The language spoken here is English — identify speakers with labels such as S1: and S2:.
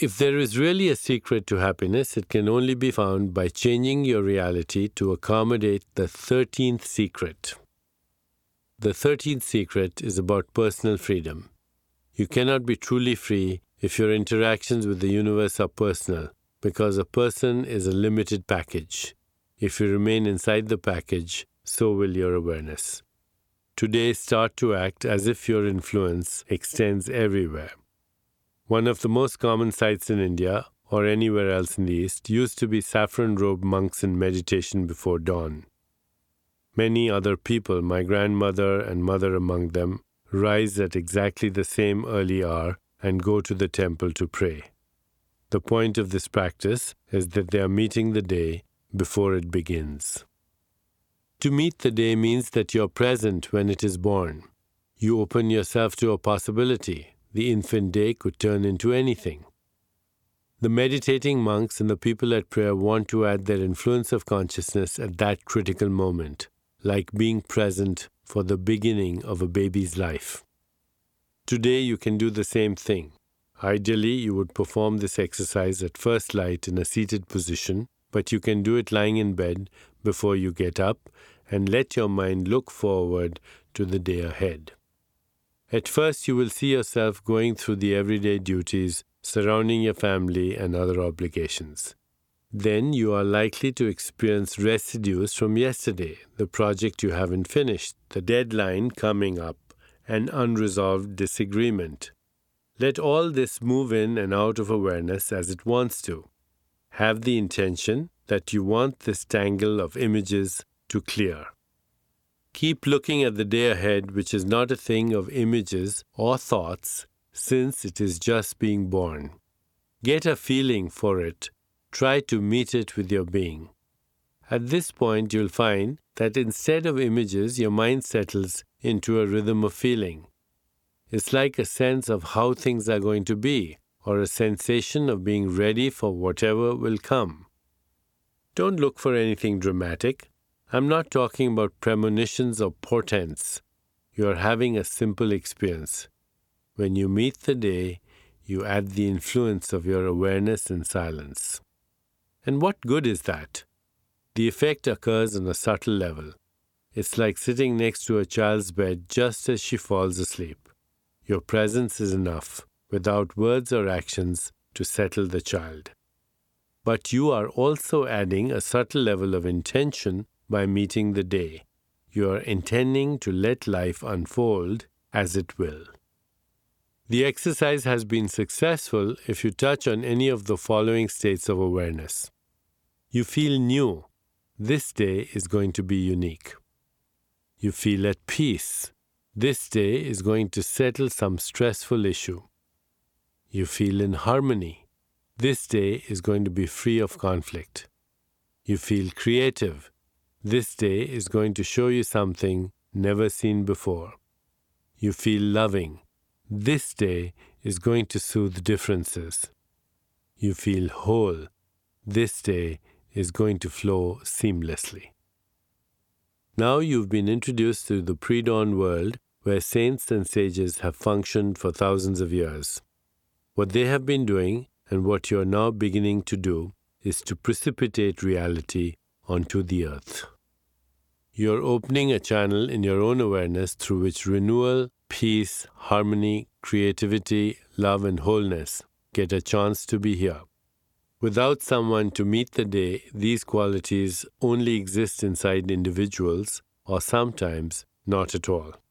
S1: If there is really a secret to happiness, it can only be found by changing your reality to accommodate the 13th secret. The 13th secret is about personal freedom. You cannot be truly free if your interactions with the universe are personal, because a person is a limited package. If you remain inside the package, so will your awareness. Today, start to act as if your influence extends everywhere. One of the most common sights in India, or anywhere else in the East, used to be saffron-robed monks in meditation before dawn. Many other people, my grandmother and mother among them, rise at exactly the same early hour and go to the temple to pray. The point of this practice is that they are meeting the day before it begins. To meet the day means that you're present when it is born. You open yourself to a possibility. The infant day could turn into anything. The meditating monks and the people at prayer want to add their influence of consciousness at that critical moment, like being present for the beginning of a baby's life. Today you can do the same thing. Ideally, you would perform this exercise at first light in a seated position, but you can do it lying in bed before you get up and let your mind look forward to the day ahead. At first, you will see yourself going through the everyday duties surrounding your family and other obligations. Then you are likely to experience residues from yesterday, the project you haven't finished, the deadline coming up, an unresolved disagreement. Let all this move in and out of awareness as it wants to. Have the intention that you want this tangle of images to clear. Keep looking at the day ahead, which is not a thing of images or thoughts, since it is just being born. Get a feeling for it. Try to meet it with your being. At this point, you'll find that instead of images, your mind settles into a rhythm of feeling. It's like a sense of how things are going to be, or a sensation of being ready for whatever will come. Don't look for anything dramatic. I'm not talking about premonitions or portents. You are having a simple experience. When you meet the day, you add the influence of your awareness in silence. And what good is that? The effect occurs on a subtle level. It's like sitting next to a child's bed just as she falls asleep. Your presence is enough, without words or actions, to settle the child. But you are also adding a subtle level of intention by meeting the day. You are intending to let life unfold as it will. The exercise has been successful if you touch on any of the following states of awareness. You feel new. This day is going to be unique. You feel at peace. This day is going to settle some stressful issue. You feel in harmony. This day is going to be free of conflict. You feel creative. This day is going to show you something never seen before. You feel loving. This day is going to soothe differences. You feel whole. This day is going to flow seamlessly. Now you've been introduced to the pre-dawn world where saints and sages have functioned for thousands of years. What they have been doing and what you are now beginning to do is to precipitate reality onto the earth. You're opening a channel in your own awareness through which renewal, peace, harmony, creativity, love, and wholeness get a chance to be here. Without someone to meet the day, these qualities only exist inside individuals, or sometimes not at all.